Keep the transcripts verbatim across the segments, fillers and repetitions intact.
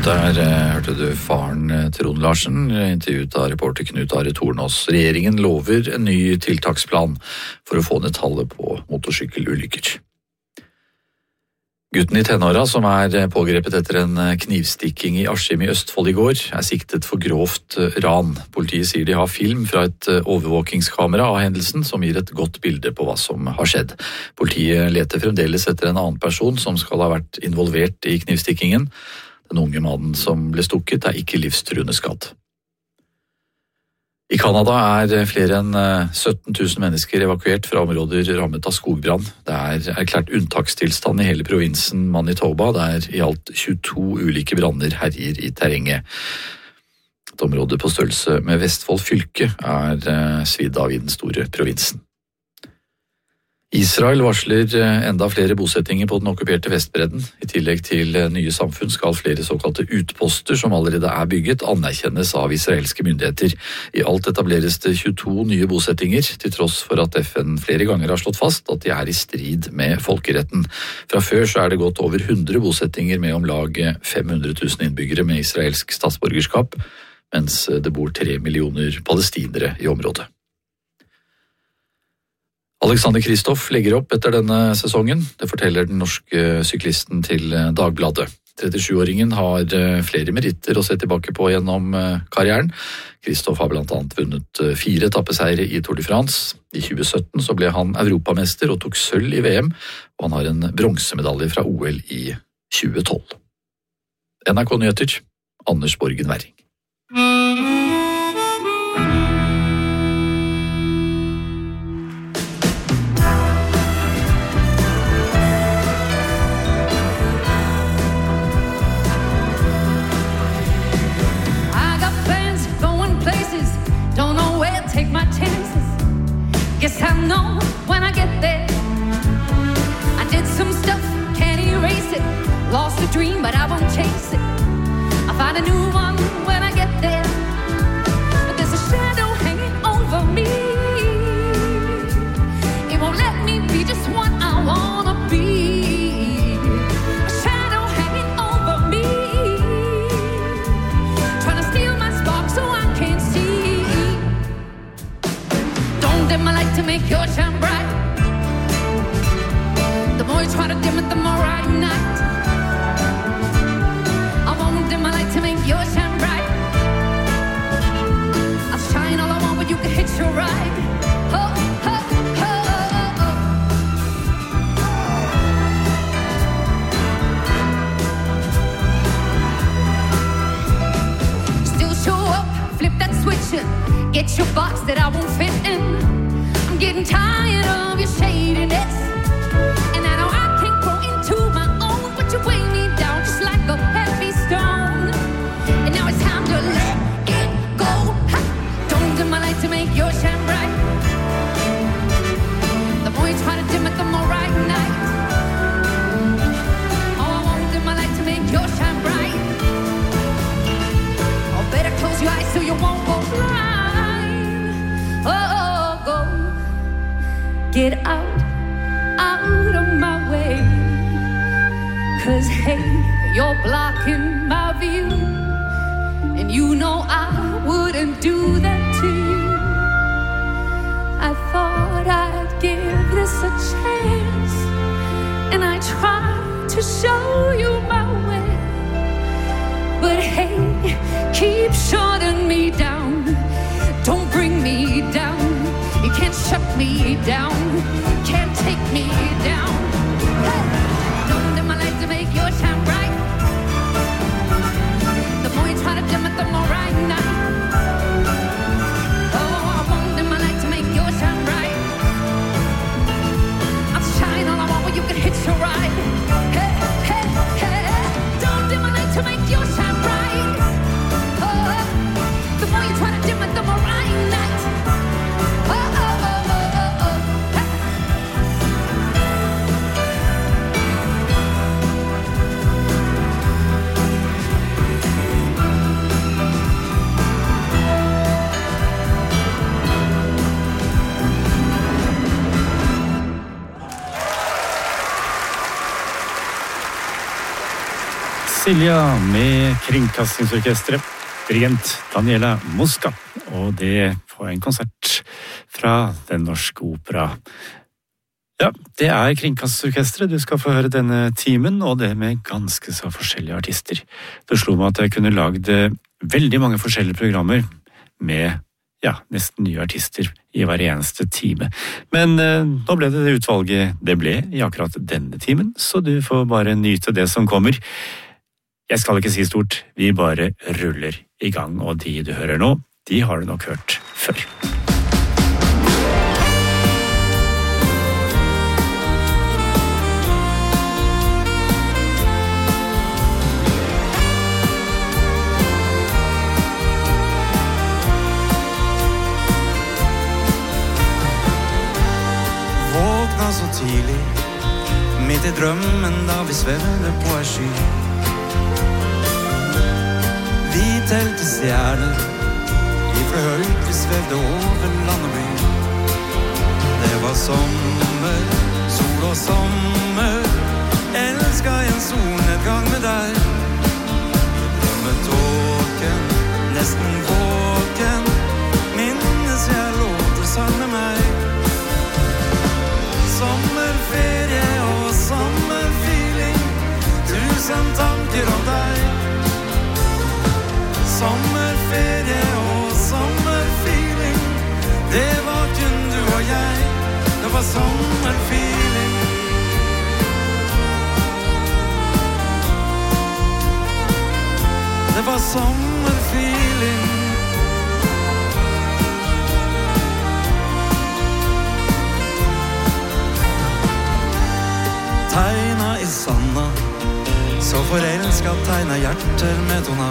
Der eh, hørte du faren eh, Trond Larsen, intervjuet av reporter Knut Are Tornås. Regjeringen lover en ny tiltaksplan for å få ned tallet på motorsykkelulykker. Gutten i tenåra som er pågrepet etter en knivstikking i Askim i Østfold i går, er siktet for grovt ran. Politiet sier de har film fra et overvåkingskamera av hendelsen som gir et godt bilde på hva som har skjedd. Politiet leter fremdeles etter en annen person som skal ha vært involvert i knivstikkingen. Den unge mannen som ble stukket er ikke livstruende skadd. I Kanada er flere enn sytten tusen mennesker evakuert fra områder rammet av skogbrann. Det er erklært unntakstilstand i hele provinsen Manitoba, der i alt tjueto ulike branner herjer i terrenget. Et område på størrelse med Vestfold fylke er svidd av i den store provinsen. Israel varsler enda flere bosettinger på den okkuperte Vestbredden. I tillegg til nye samfunn skal flere såkalte utposter som allerede er bygget anerkjennes av israelske myndigheter. I alt etableres det tjueto nye bosettinger, til tross for at F N flere ganger har slått fast at de er i strid med folkeretten. Fra før så er det gått over hundre bosettinger med om lag fem hundre tusen innbyggere med israelsk statsborgerskap, mens det bor tre millioner palestinere i området. Alexander Kristoff legger opp etter denne sesongen. Det forteller den norske syklisten til Dagbladet. trettisjuåringen har flere meritter å se tilbake på gjennom karrieren. Kristoff har blant annet vunnet fire etappeseiere i Tour de France. I tjue sytten så ble han europamester og tok sølv i V M, og han har en bronsemedalje fra O L i tjue tolv. N R K Nyheter, Anders Borgen Werring. Guess I know when I get there. I did some stuff, can't erase it. Lost a dream, but I won't chase it. I'll find a new one when I get there. But there's a shadow hanging over me. It won't let me be just what I wanna be. A shadow hanging over me, trying to steal my spark so I can't see. Don't dim my light to make your shine bright. The more you try to dim it, the more I ignite. I won't dim my light to make your shine bright. I'll shine all I want, but you can hitch your ride. Oh, oh, oh, oh. Still show up, flip that switch and get your box that I won't fit in. I'm getting tired of your shadiness, and I know I can't grow into my own, but you weigh me down just like a heavy stone. And now it's time to let it go. Ha! Don't dim my light to make yours shine bright. The more you try to dim it, the more I ignite. Oh, I won't dim my light to make yours shine bright. Oh, better close your eyes so you won't go blind. Oh, go. Get out, out of my way. 'Cause hey, you're blocking my view, and you know I wouldn't do that to you. I thought I'd give this a chance, and I tried to show you my way. But hey, keep shutting me down. Don't bring me down. You can't shut me down. Can't take me down. Hey! Don't dim my light to make your shine bright. The more you try to dim it, the more I ignite. Oh, I won't dim my light to make your shine bright. I'll shine all I want, but you can hitch your ride. Hey, hey, hey! Don't dim my light to make your shine bright. Oh, the more you try to dim it, the more I ignite. Oh, oh, oh, oh, oh, oh. Hey. Silja med Kringkastingsorkestret, dirigent Daniela Mosca, og det på en konsert fra Den Norske Opera. Ja, det er Kringkastingsorkestret du skal få høre denne timen, og det med ganske så forskjellige artister. Det slo meg at jeg kunne lagd veldig mange forskjellige programmer med ja, nesten nye artister i hver eneste time. Men eh, nå ble det det utvalget det ble i akkurat denne timen, så du får bare nyte det som kommer. Jeg skal ikke si stort, vi bare ruller i gang, og de du hører nå, de har du nok hørt før. Våkna så tidlig, midt i drømmen da vi svevde på en sky. Vi telte stjerner, vi fløy høyt, vi svevde over land og by. Det var sommer, sol og sommer, elsket en solnedgang med deg. Drømmetåken, nesten våken, minnes jeg låter sang med meg. Sommerferie og sommerfeeling, tusen tanker om deg. Sommerferie og sommerfeeling, det var kun du og jeg, det var sommerfeeling. Det var sommerfeeling. Tegna i sanda, så forelsket tegna hjerter med tona.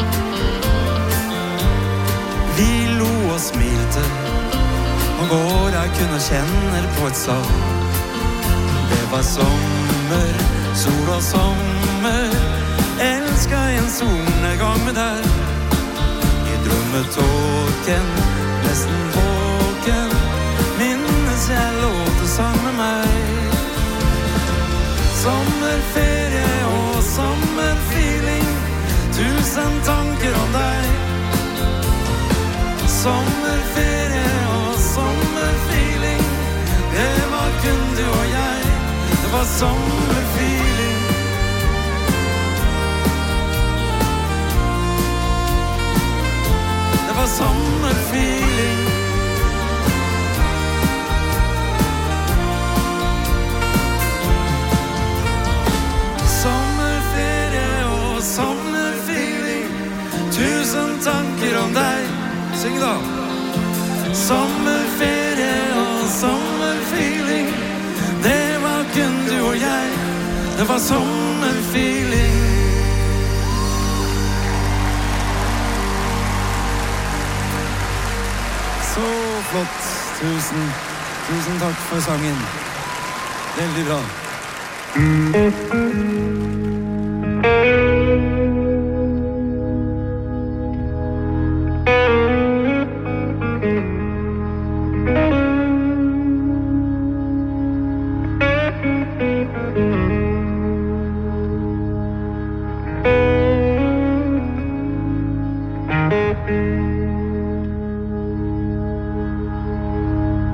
Vi lo og smilte, og går jeg kunne kjenner på et savn. Det var sommer, sol og sommer, elsket en solnedgang med deg. I drømmetåken, nesten våken, minnes jeg låter sang med meg. Sommerferie og sommerfeeling, tusen tanker om deg. Sommerferie og sommerfeeling, det var kun du og jeg, det var sommerfeeling. Det var sommerfeeling. Sommerferie og sommerfeeling, tusen tanker om deg. Syng da. Sommerferie og sommerfeeling, det var kun du og jeg, det var sommerfeeling. Så flott. Tusen, tusen takk for sangen. Veldig bra.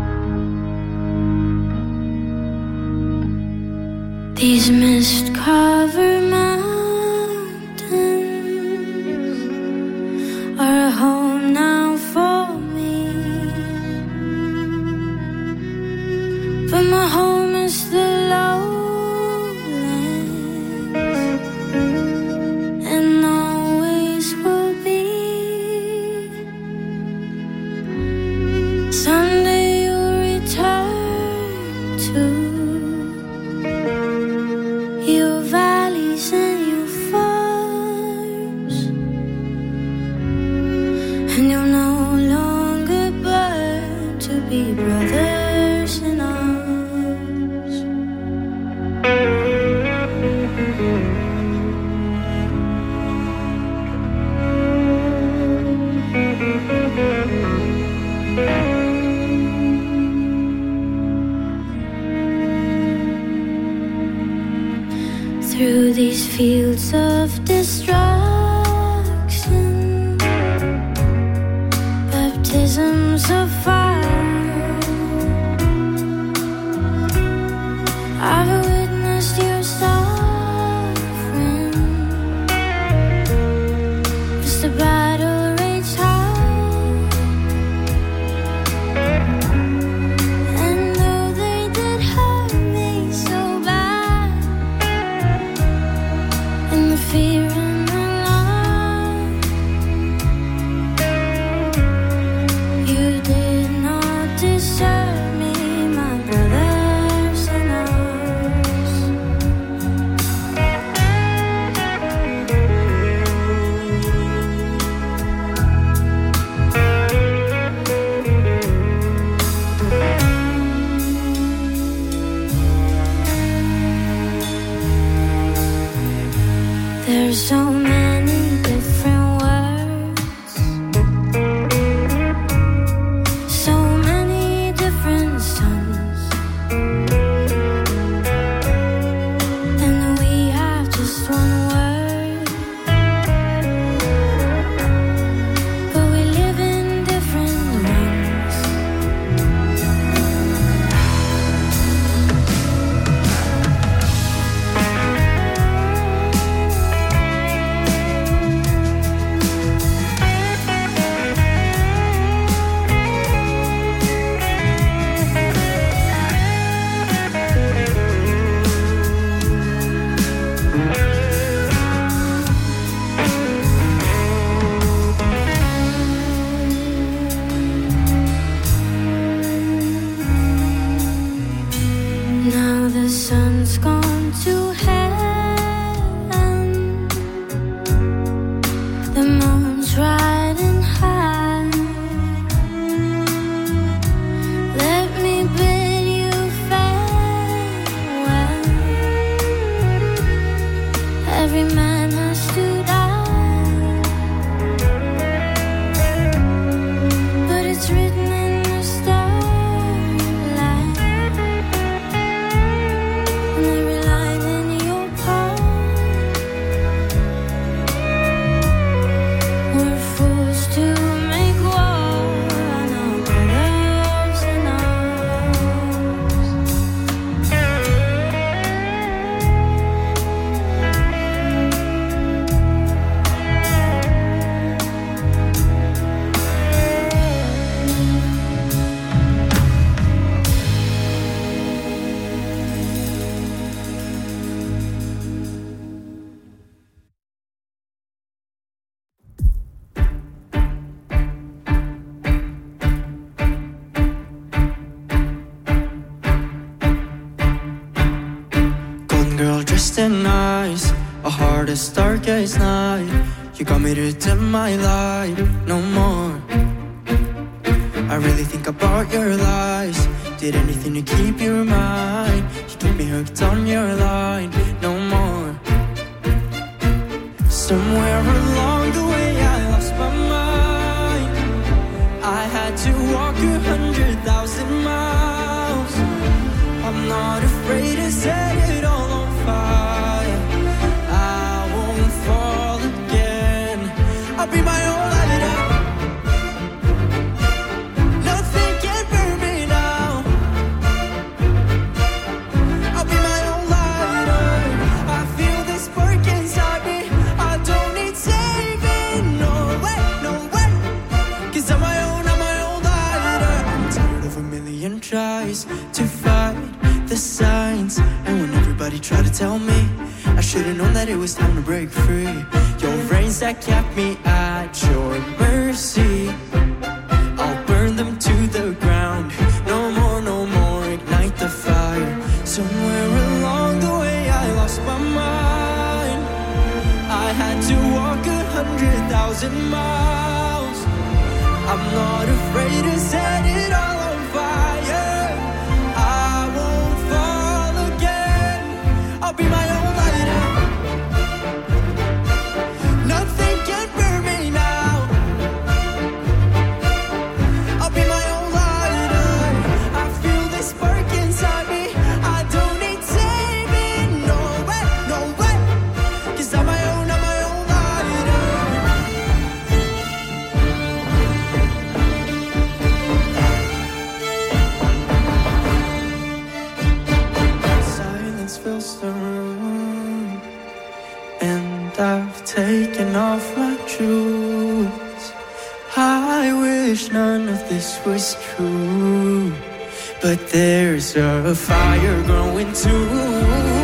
These missed calls these fields of destruction, baptisms of fire. I've witnessed your suffering as the battle raged high. And though they did hurt me so bad, in the fear and the love, you did not desert me, my brothers and ours. There's so many different words, so many different suns, and we have just one word, but we live in different ones. Now the sun's gone to heaven, the moon's riding high. Let me bid you farewell. Every man has to die, but it's written in the starlight. And every line in your poem, we're fools to make war on our brothers and Golden girl dressed in nice, a heart as dark as night. You got me to dim my light, no more. I really think about your lies, did anything to keep you mine. You keep me hooked on your line, no more. Somewhere along the way I lost my mind. I had to walk a hundred thousand miles. I'm not afraid to set it all on fire. I won't fall again. I'll be my own lighter. Nothing can burn me now. I'll be my own lighter. I feel this spark inside me. I don't need saving. No way, no way. 'Cause I'm my own, I'm my own lighter. I'm tired of a million tries to fight the signs, and when everybody tried to tell me, I should've known that it was time to break free. Your reins that kept me at your mercy, I'll burn them to the ground. No more, no more, ignite the fire. Somewhere along the way I lost my mind. I had to walk a hundred thousand miles. I'm not afraid to set it all on fire. I won't fall again. I'll be my own lighter. Nothing can burn me now. I'll be my own lighter. I feel this spark inside me. I don't need saving. No way, no way. that I've taken off my shoes. I wish none of this was true, but there's a fire growing too.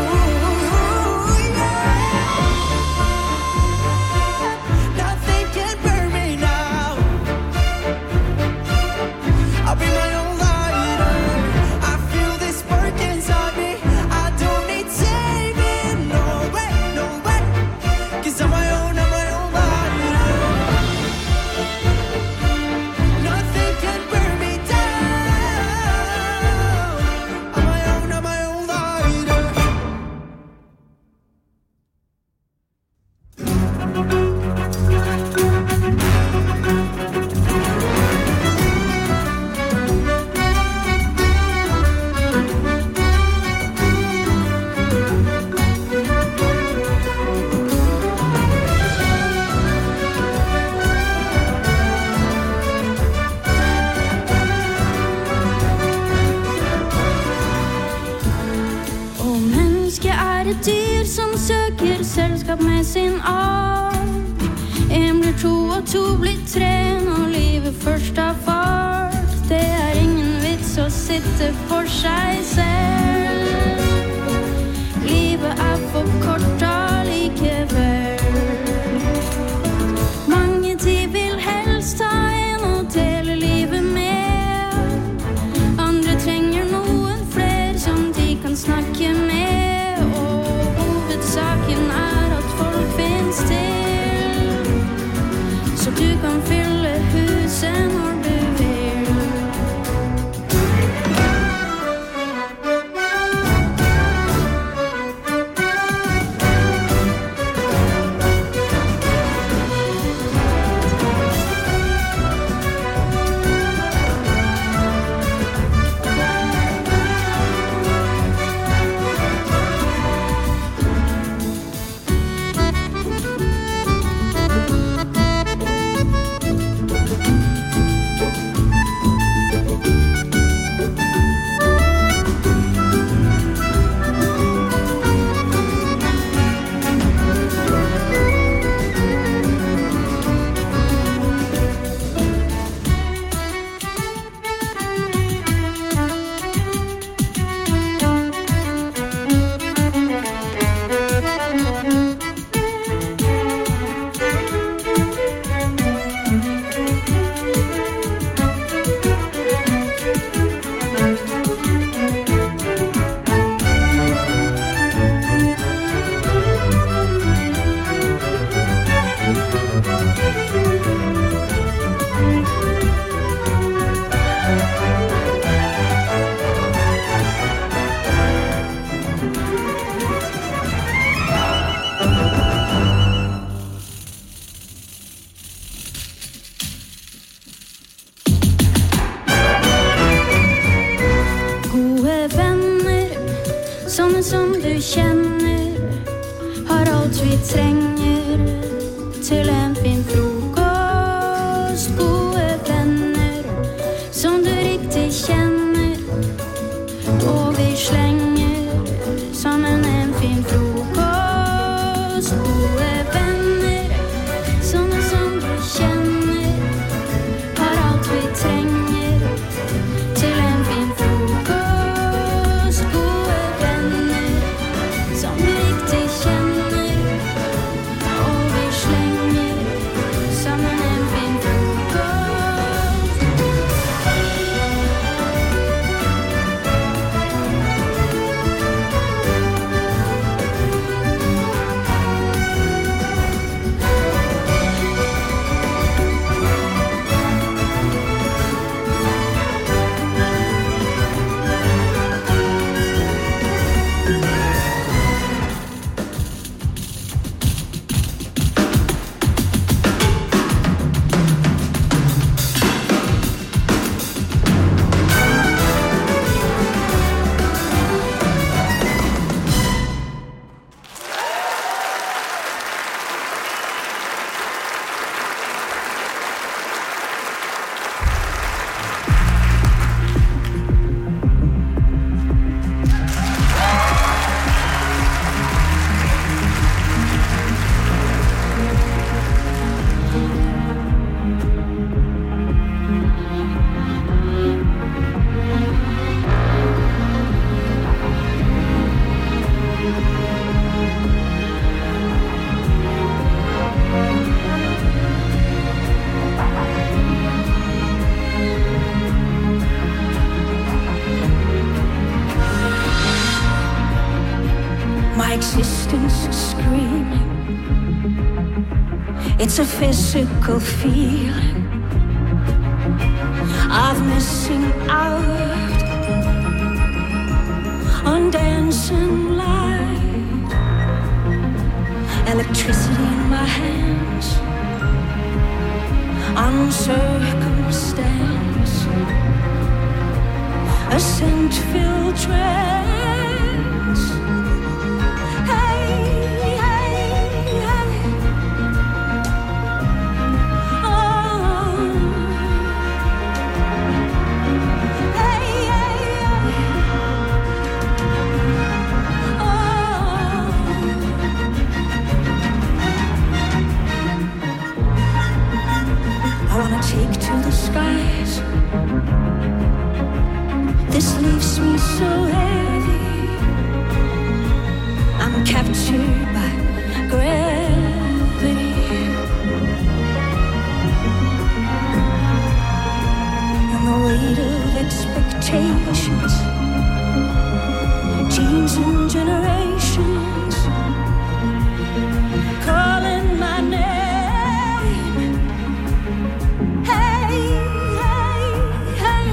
Med sin art. En blir to og to blir tre når livet først har fart. Det er ingen vits å sitte for seg selv. Livet er for kort allikevel. Mange de vil helst ta en og dele livet med. Andre trenger noen flere som de kan snakke med. Og hovedsaken er så du kan fylle huset når du vil. Som du känner har allt vi tränger till en fin frukost. Gode vänner som du riktigt känner och vi slänger som en, en fin frukost. Gode vänner som, som du känner har allt vi tränger till en fin frukost. just screaming. It's a physical feeling of missing out on dancing light, electricity in my hands, on circumstance, a scent-filled trance. Hey, hey, hey. Oh. Hey, hey, hey. Oh. I wanna take to the skies. This leaves me so heavy. I'm captured by gravity, and the weight of expectations, genes and generations calling my name. Hey, hey, hey.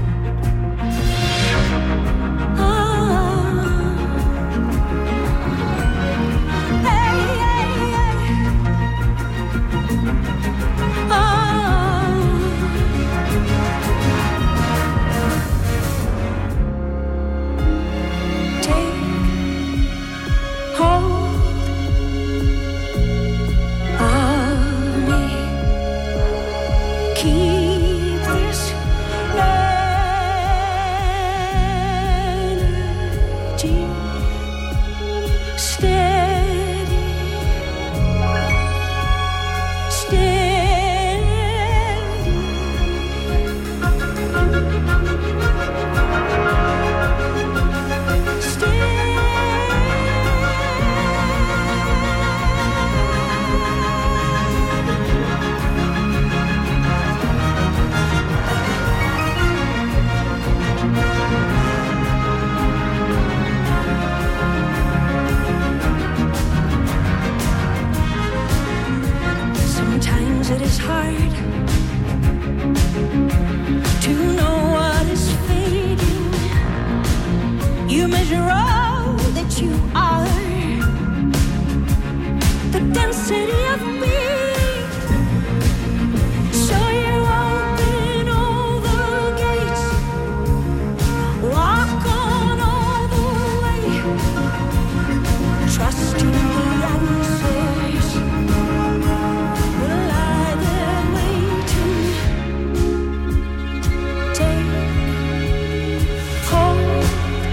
It is hard to know what is fading. You measure all that you are, the density of being. So you open all the gates, walk on all the way, trusting the answers will lie there waiting. Take hold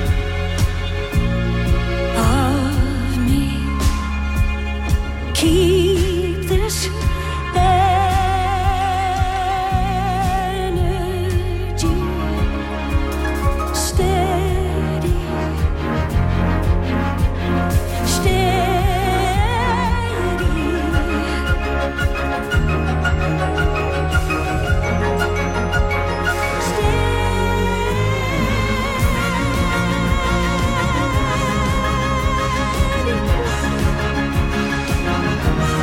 of me. Keep this energy steady, steady. Steady.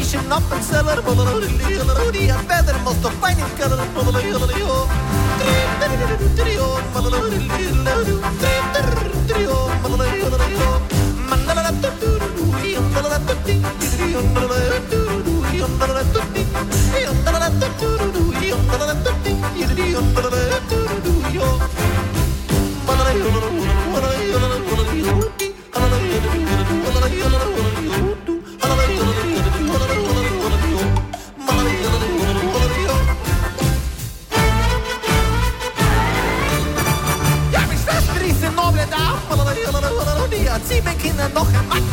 Finishing up and cellar, a feather most of finding color, Sie mein Kinder noch ein Mann.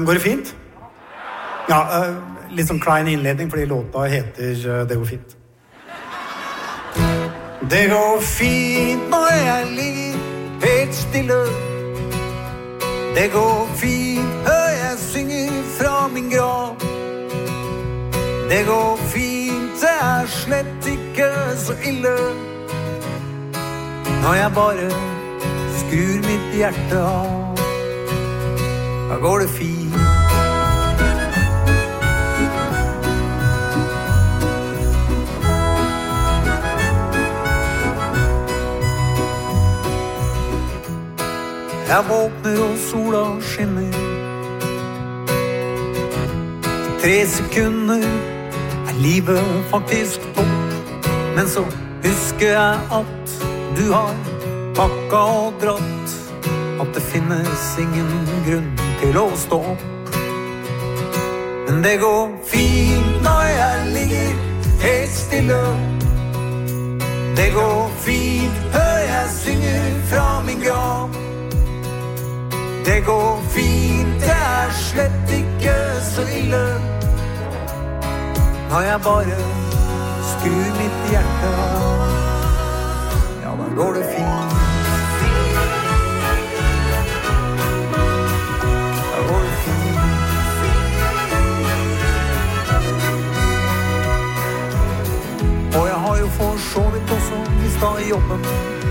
går det fint? Ja, uh, litt sånn klein innledning, fordi låta heter uh, Det går fint. Det går fint når jeg ligger helt stille. Det går fint, hør jeg synger fra min grav. Det går fint, det er slett ikke så ille. Når jeg bare skrur mitt hjerte av, da går det fint. Jeg våkner og sola skinner. I tre sekunder er livet faktisk topp. Men så husker jeg at du har pakka og dratt. At det finnes ingen grunn til å stå opp. Men det går fint når jeg ligger helt stille. Det går fint, hør jeg synger fra min grav. Det går fint, det er slett ikke så ille. Når jeg bare skrur mitt hjerte av, ja, da går det fint. Da går det fint. Og jeg har jo for så vidt også mistet jobben.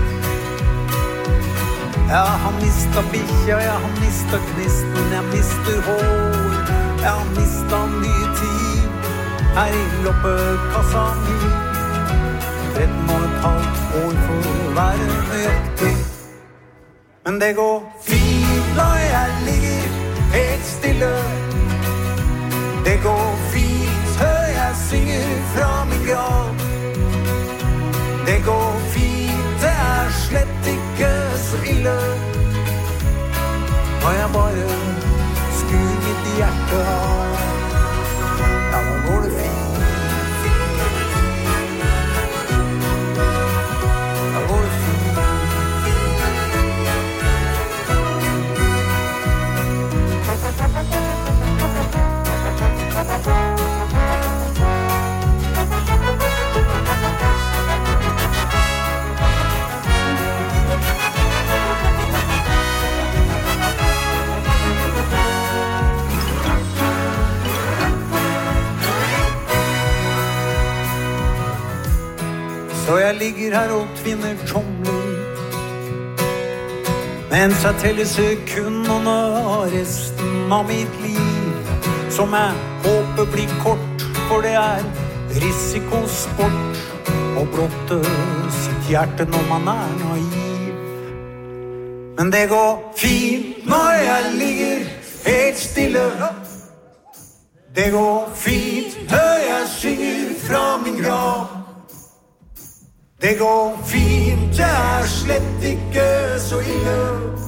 Jeg har mistet bikkja, jeg har mistet knisten, jeg mister hår. Jeg har mistet mye tid her i loppekassa mi. tretten og et halvt år for å være nøyaktig. Men det går fint når jeg ligger helt stille. Det går fint, hør jeg synger fra min grav. Det går fint, det er slett ikke så ille. Når jeg bare skrur mitt hjerte av, ja, da går det fint. Da går det fint. Så jeg ligger her og tvinner tomler, mens jeg teller sekundene av resten av mitt liv, som jeg håper blir kort, for det er risikosport å blotte sitt hjerte når man er naiv. Men det går fint når jeg ligger helt stille. Det går fint, hør jeg synger fra min grav. Det går fint, det er slett ikke så ille.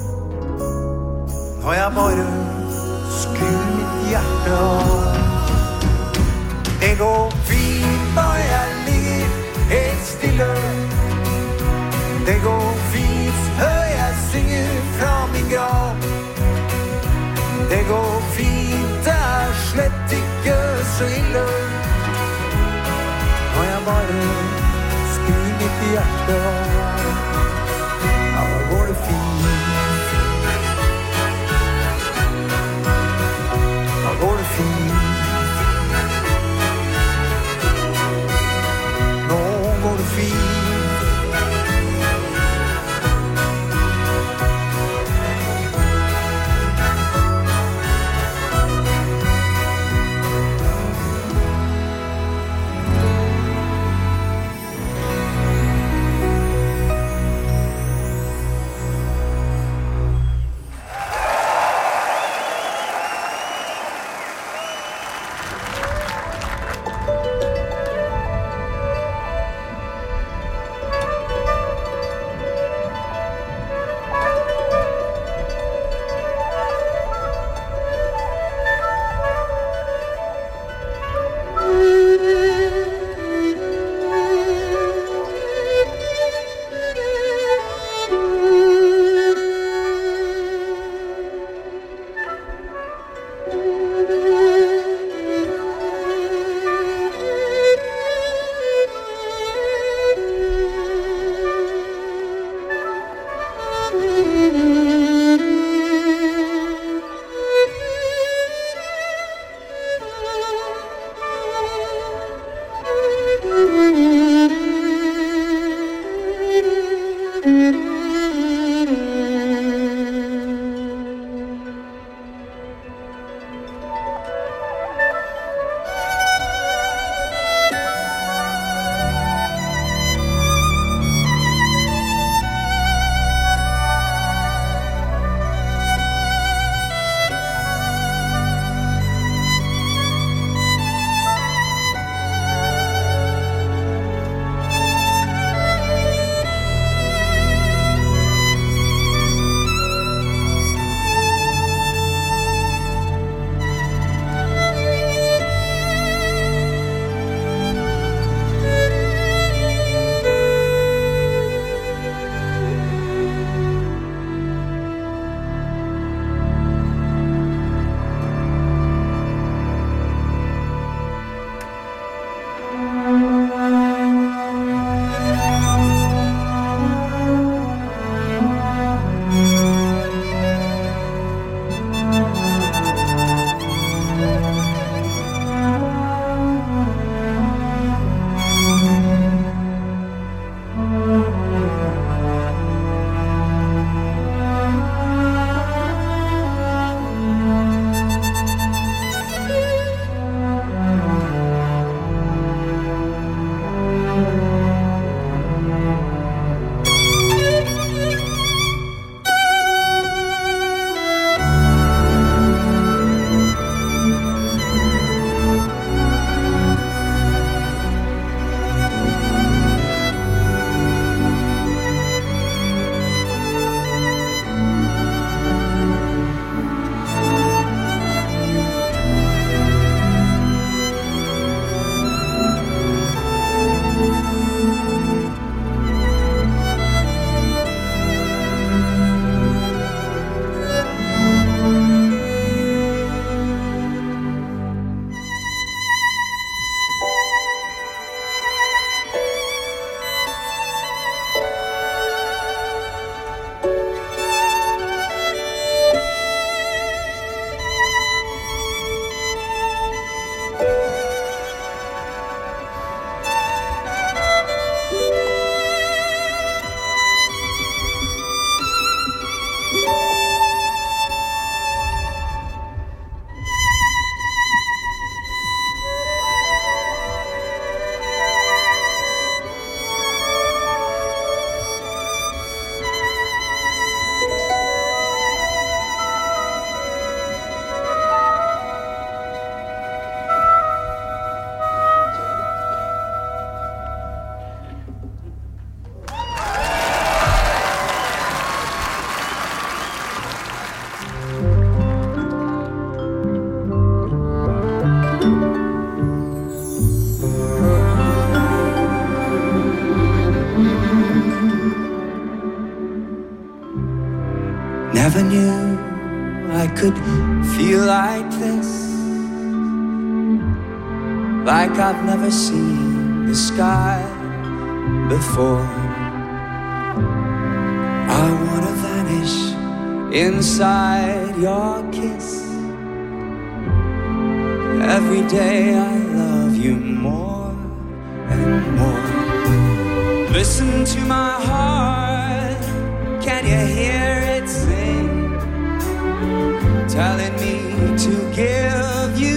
Når jeg bare skrur mitt hjerte av. Det går fint når jeg ligger helt stille. Det går fint, hør jeg synger fra min grav. Det går fint, det er slett ikke så ille. Når jeg bare mitt hjerte, ja, da går det fint. Da går det fint. Nå går det fint. never knew I could feel like this, like I've never seen the sky before. I wanna vanish inside your kiss. Every day I love you more and more. Listen to my heart, can you hear it sing? Telling me to give you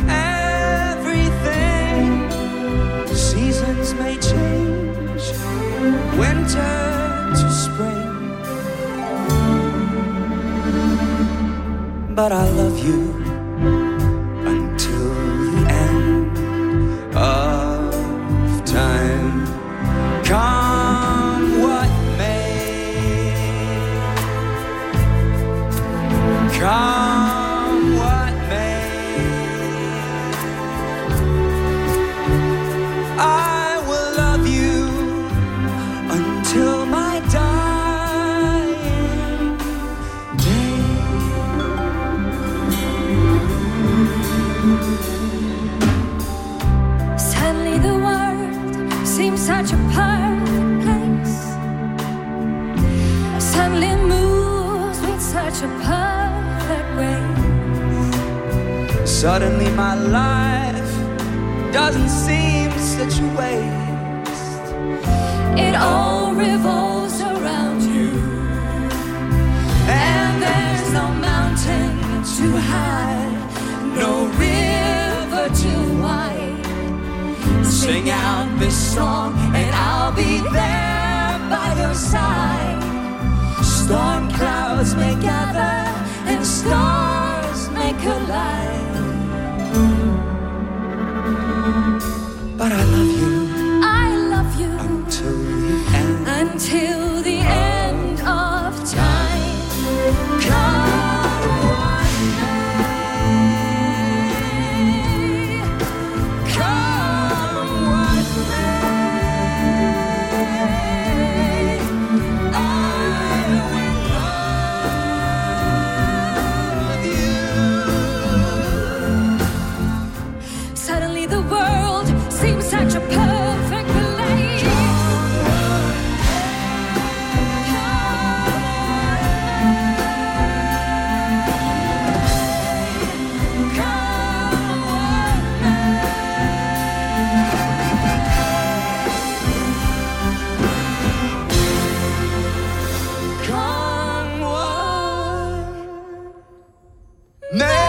everything. Seasons may change, winter to spring, but I love you until the end of time. Come what may, come what may, I will love you until my dying day. Suddenly the world seems such a perfect place. Suddenly it moves with such a perfect grace. Suddenly my life doesn't seem such a waste. It all revolves around you, and there's no mountain too high, no river too wide. Sing out this song and I'll be there by your side. Storm clouds may gather and stars may collide, but I love you I love you until the end. until the end of time. Come what may, come what may, I will love you. Suddenly the world seems such a perfect place. Come what may, come what Nay.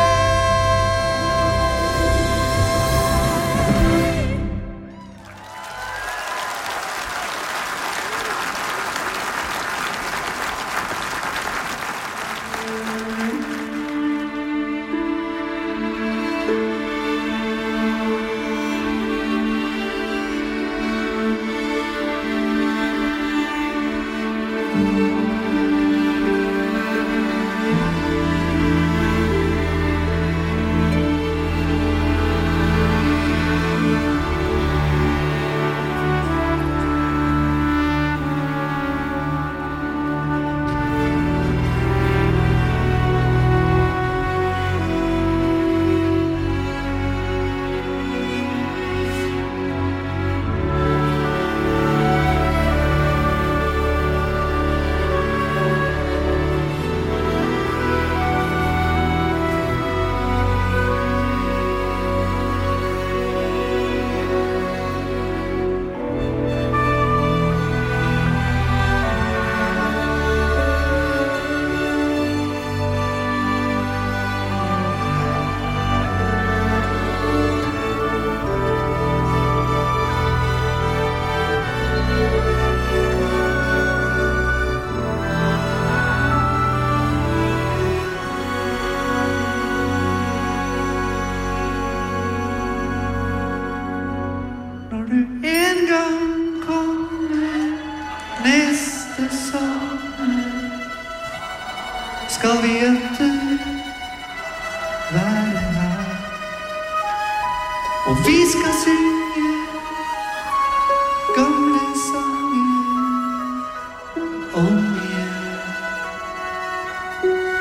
skal vi etter være her. Og vi skal synge gamle sanger om igjen.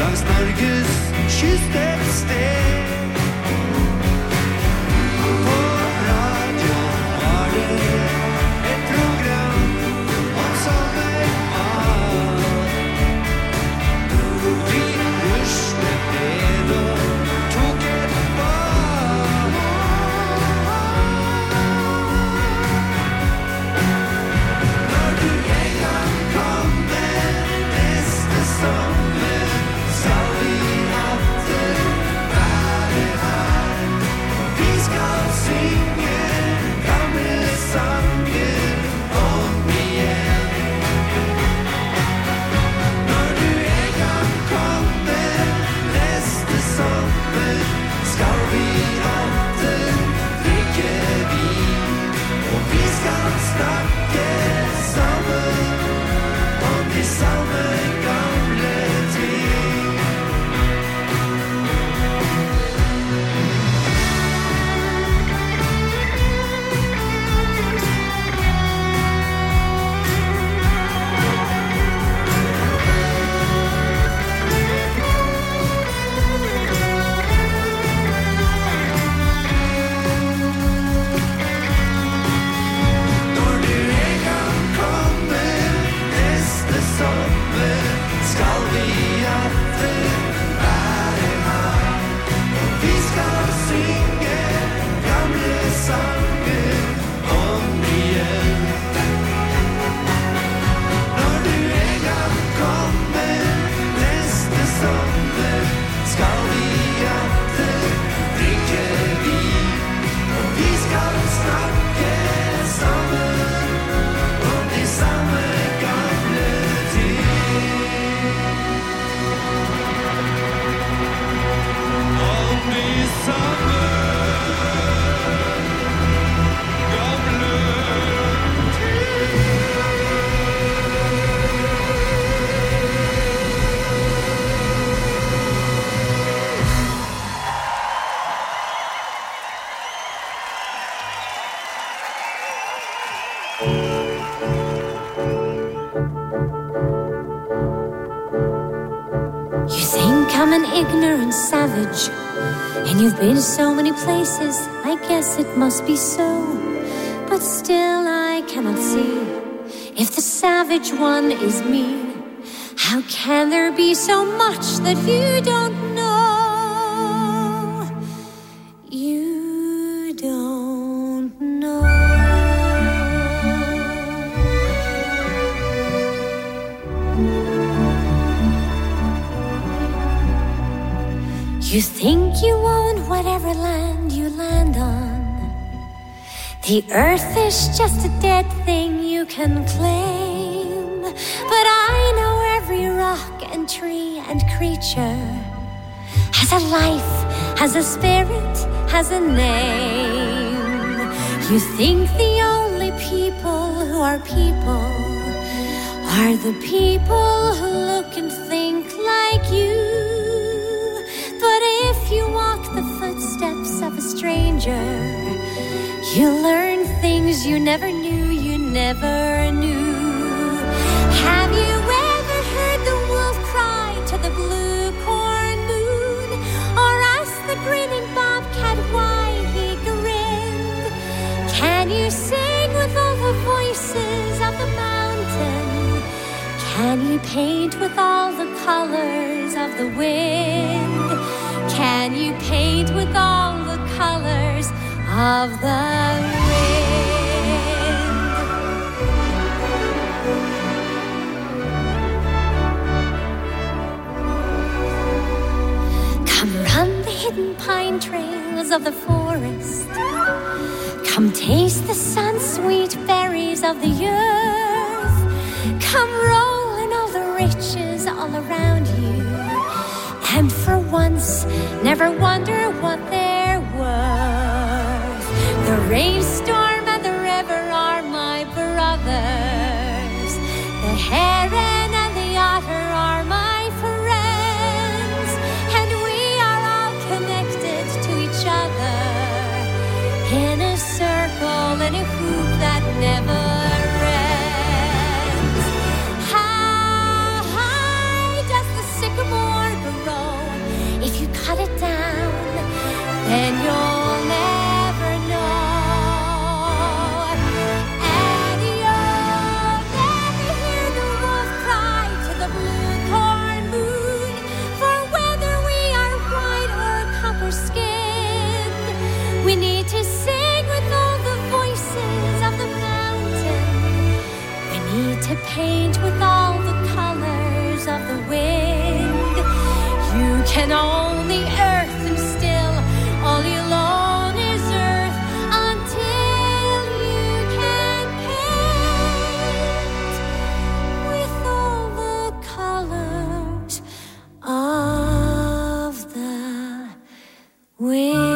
langs Norges kyst et sted. På radio var det et program om sommermat. Vi ruslet ned og tok et bad. Når du en gang kommer neste sommer, skal vi atter være her. Vi skal synge gamle sanger om igjen. Når du en gang kommer neste sommer, skal vi atter drikke vin. Og vi skal snakke sammen om de samme gamle ting. Når du en gang kommer neste sommer, skal vi atter være her. Og vi skal synge gamle sanger om igjen. Når du en gang kommer neste sommer, skal vi atter drikke vin. Og vi skal snakke sammen om de samme gamle ting. Om de samme gamle You think I'm an ignorant savage, and you've been to so many places, I guess it must be so. But still I cannot see if the savage one is me. How can there be so much that you don't know? You don't know. You think you own whatever land you land on. The earth is just a dead thing you can claim. But I know every rock and tree and creature has a life, has a spirit, has a name. You think the only people who are people are the people who look and think like you. But if you walk the footsteps of a stranger, you learn things you never knew, you never knew. Have you ever heard the wolf cry to the blue corn moon, or ask the grinning bobcat why he grinned? Can you sing with all the voices of the mountain? Can you paint with all the colors of the wind? Can you paint with all the colors of the wind? Come run the hidden pine trails of the forest. Come taste the sun-sweet berries of the earth. Come roll in all the riches all around you. And for once, never wonder what they're worth. The rainstorm and the river are my brothers. The heron and the otter are my friends. And we are all connected to each other in a circle, in a hoop that never ends. How high does the sycamore grow? then you'll never know. And you'll never hear the wolf cry to the blue corn moon, for whether we are white or copper skinned, we need to sing with all the voices of the mountain. We need to paint with all the colors of the wind. You can own the earth and still all you own is earth until you can paint with all the colors of the wind.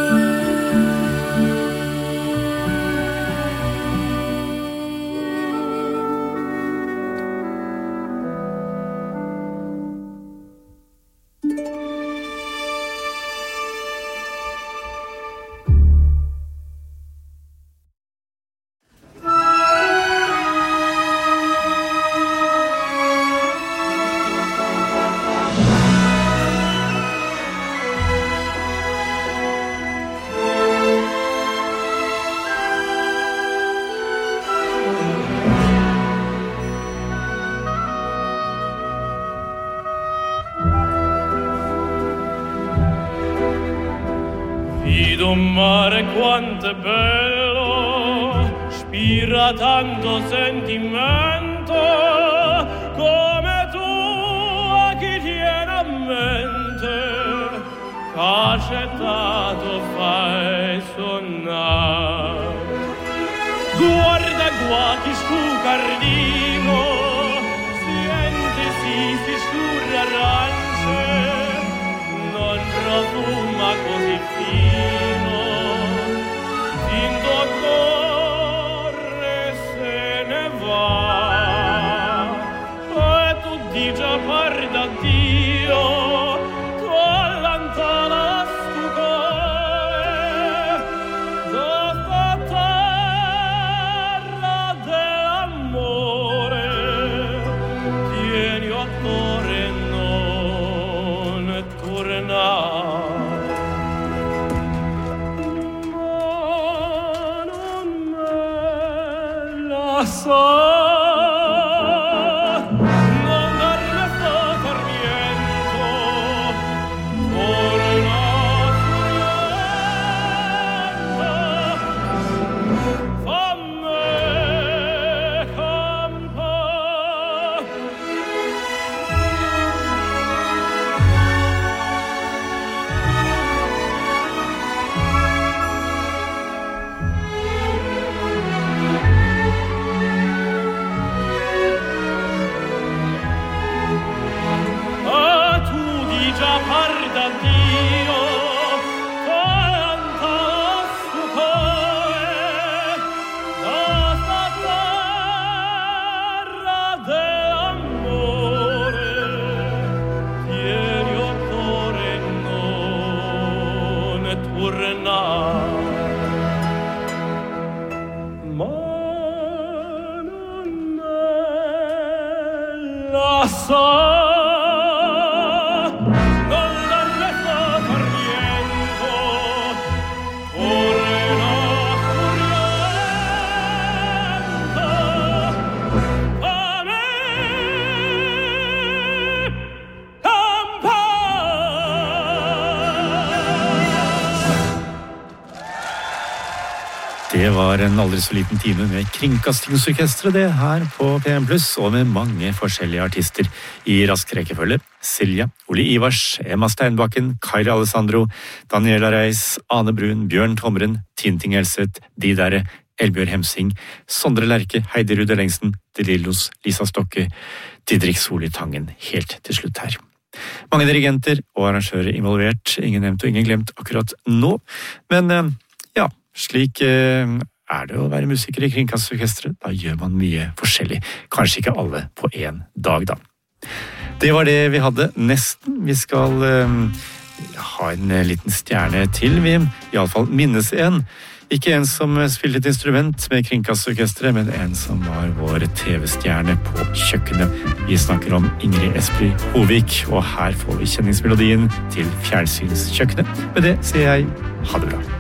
Vedo un mare quanto è bello, spira tanto sentimento, come tu a chi tiene a mente, accettato fai sonnare. Guarda qua chi stu cardino, senti si si sturra arance, non profuma così fino, finto corre se ne va. E tu dici a parda Dio, tu allontana stu cuore, da sta terra dell'amore, tieni a cuore e non tornare. So, non darne sto tormento, torna furienta, fammi campare. Parda Dio, canta stu cuore, da sta terra dell'amore, tieni o cuore e non tornare. Ma non è la sa. Det var en aldri så liten time med Kringkastingsorkestret det her på P en pluss, og med mange forskjellige artister i rask rekkefølge. Silja, Ole Ivars, Emma Steinbakken, Kairi Alessandro, Daniela Reis, Ane Brun, Bjørn Tomren, Tinting Elseth, de der Elbjørn Hemsing, Sondre Lerche, Heidi Rude Lengsen, De Lillos, Lisa Stokke, Didrik Solli Tangen, helt til slutt her. Mange dirigenter og arrangører involvert, ingen nevnt og ingen glemt akkurat nå, men ja, slik er det å være musiker i Kringkastingsorkestret. Da gjør man mye forskjellig. Kanskje ikke alle på en dag, da. Det var det vi hadde nesten. Vi skal um, ha en liten stjerne til. Vi i alle fall minnes en. Ikke en som spilte et instrument med Kringkastingsorkestret, men en som var vår T V-stjerne på kjøkkenet. Vi snakker om Ingrid Espelid Hovig, og her får vi kjenningsmelodien til Fjernsynskjøkkenet. Med det sier jeg ha det bra.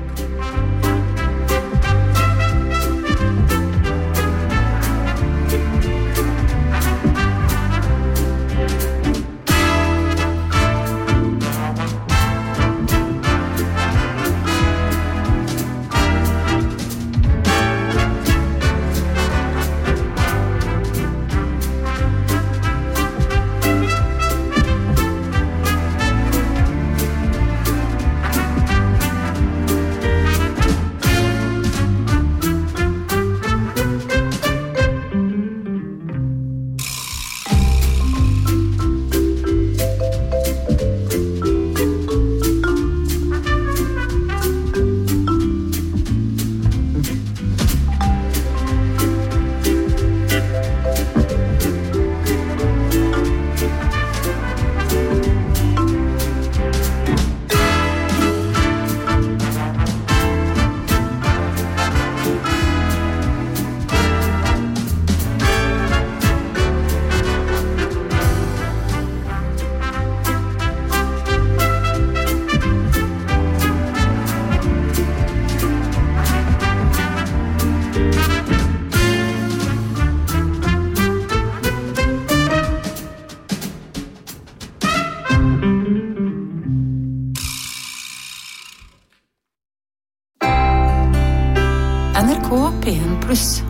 N R K P en pluss.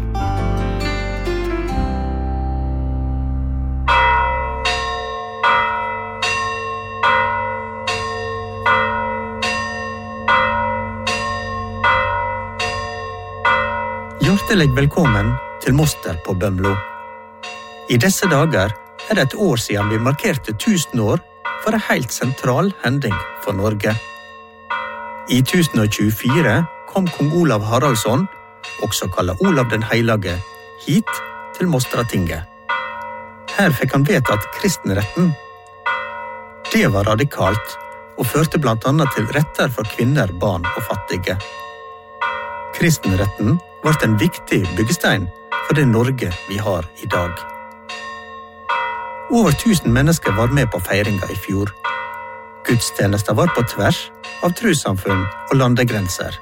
Hjertelig velkommen til Moster på Bømlo. I disse dager er det et år siden vi markerte tusen år for en helt sentral hending for Norge. I tusen og tjuefire kom kong Olav Haraldsson, også kallet Olav den Heilage, hit til Mostratinget. Her fikk han vedtatt kristenretten. Det var radikalt, og førte blant annet til retter for kvinner, barn og fattige. Kristenretten var en viktig byggestein for det Norge vi har i dag. Over tusen mennesker var med på feiringa i fjor. Gudstjenester var på tvers av trossamfunn og landegrenser.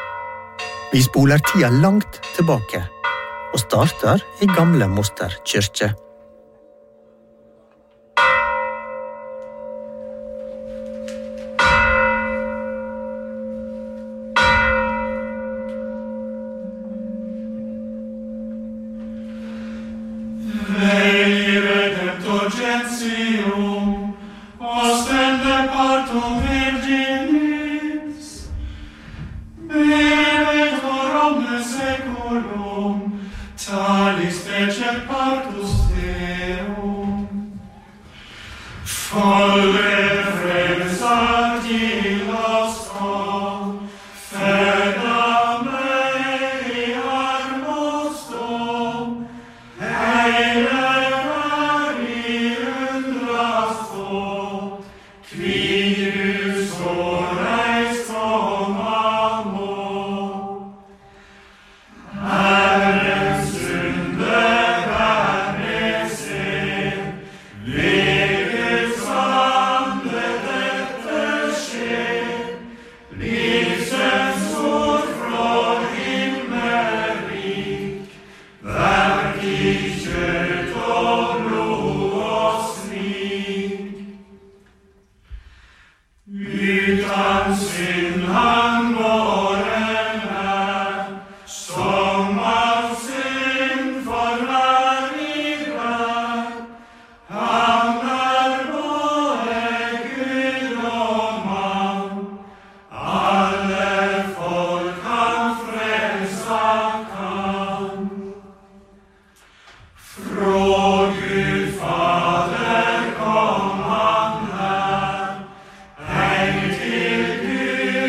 Vi spoler tida langt tilbake, og starter i gamle Moster kyrkje. Fader kom han her, heng til Gud.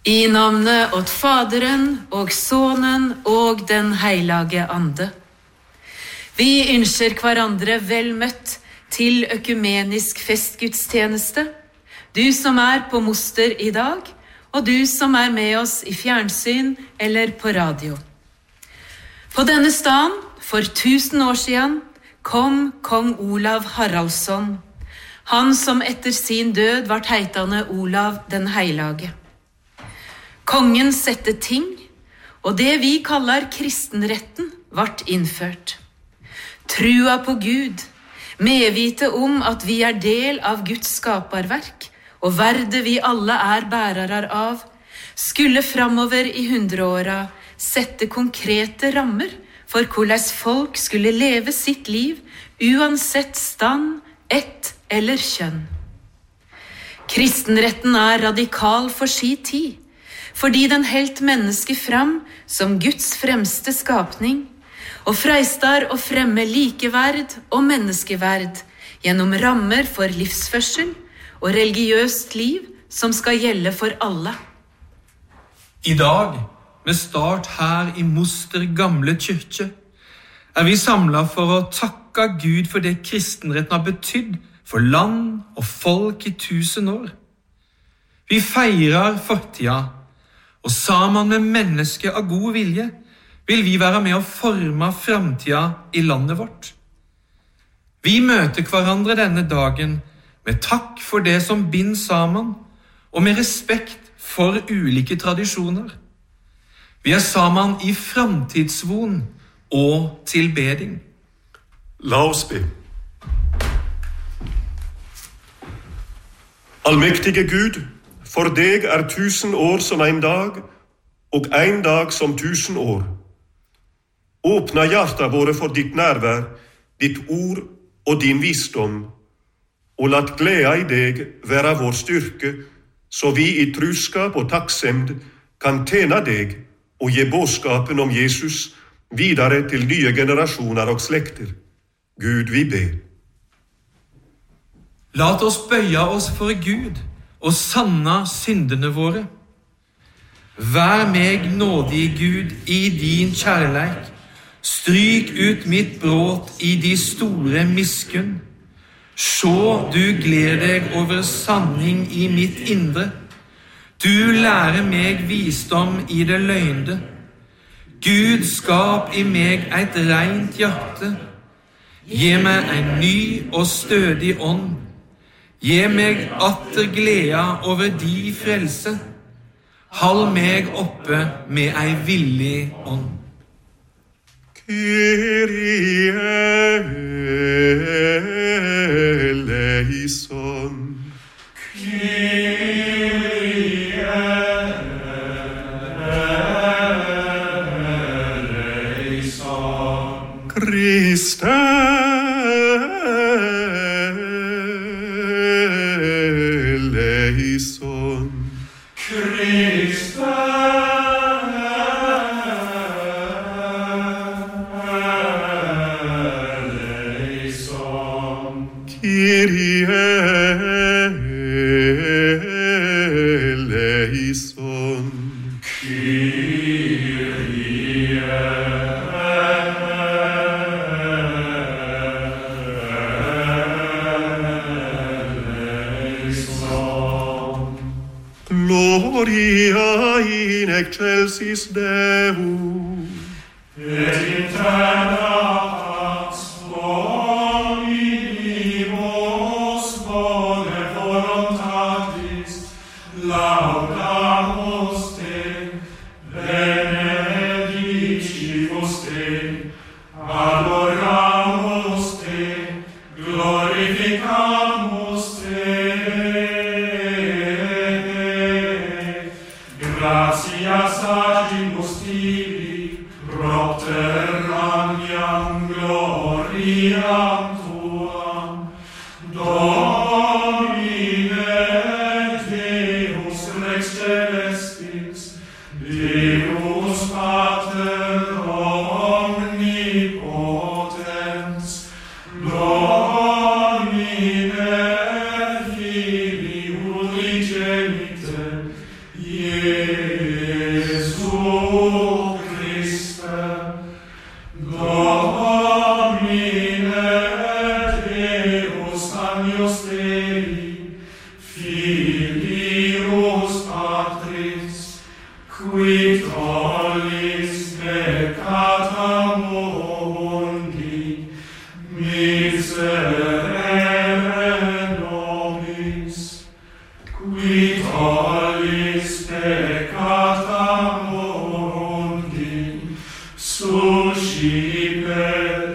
I navnet åt Faderen og Sonen og den heilage ande. Vi ønsker hverandre vel møtt til økumenisk festgudstjeneste, du som er på Moster i dag, og du som er med oss i fjernsyn eller på radio. På denne staden, for tusen år siden, kom kong Olav Haraldsson, han som etter sin død vart heitande Olav den heilage. Kongen sette ting, og det vi kallar kristenretten vart innført. Trua på Gud, medvite om at vi er del av Guds skaparverk, og verde vi alle er bærarar av, skulle framover i hundreåra sette konkrete rammer for hvordan folk skulle leve sitt liv, uansett stand, ett eller kjønn. Kristenretten er radikal for si tid, fordi den helt mennesket fram som Guds fremste skapning, og freistar å fremme likeverd og menneskeverd gjennom rammer for livsførsel og religiøst liv som skal gjelde for alle. I dag, med start her i Moster gamle kyrkje, er vi samlet for å takke Gud for det kristenretten har betydd for land og folk i tusen år. Vi feirer fortida, og sammen med mennesker av god vilje vil vi være med å forme fremtida i landet vårt. Vi møter hverandre denne dagen med takk for det som binder sammen, og med respekt for ulike tradisjoner. Vi er sammen i fremtidsvon og tilbeding. La oss be. Allmektige Gud, for deg er tusen år som en dag, og en dag som tusen år. Åpna hjertet våre for ditt nærvær, ditt ord og din visdom, og lat gleda i deg være vår styrke, så vi i truskap og takksemd kan tjene deg og gi budskapen om Jesus videre til nye generasjoner og slekter. Gud, vi ber. Lat oss bøye oss for Gud og sanna syndene våre. Vær meg nådig, Gud, i din kjærleik. Stryk ut mitt bråt i de store miskunn. Sjå, du gleder deg over sanning i mitt indre. Du lærer meg visdom i det løgnde. Gud, skap i meg et rent hjerte. Gi meg en ny og stødig ånd. Gi meg atter gleda over de frelse. Hold meg oppe med ei villig ånd. Kyrie eleison. Kyrie eleison. Christe eleison. Christe Kyrie eleison. Kyrie eleison. Gloria in excelsis Deo. Et in terras omnibus bone voluntatis laudamus te, benedicibus te, adoramus te, glorificamus te. Gratias agimus tibi, propter ragnam gloriam tuam, Domine Deus Rex Celestis, Deus Pater omnipotens, Domine Filii unigenite, Iesus miserere nobis, qui tollis peccata mundi, suscipe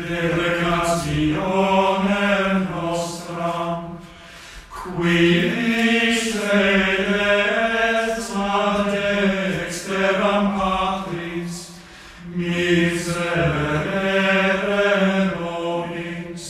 delegationem nostram, qui sedes ad dexteram Patris, miserere nobis,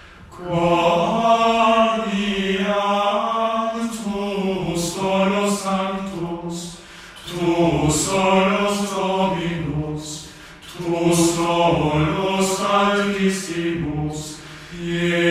quoniam tu solus sanctus, tu solus Dominus, tu solus altissimus,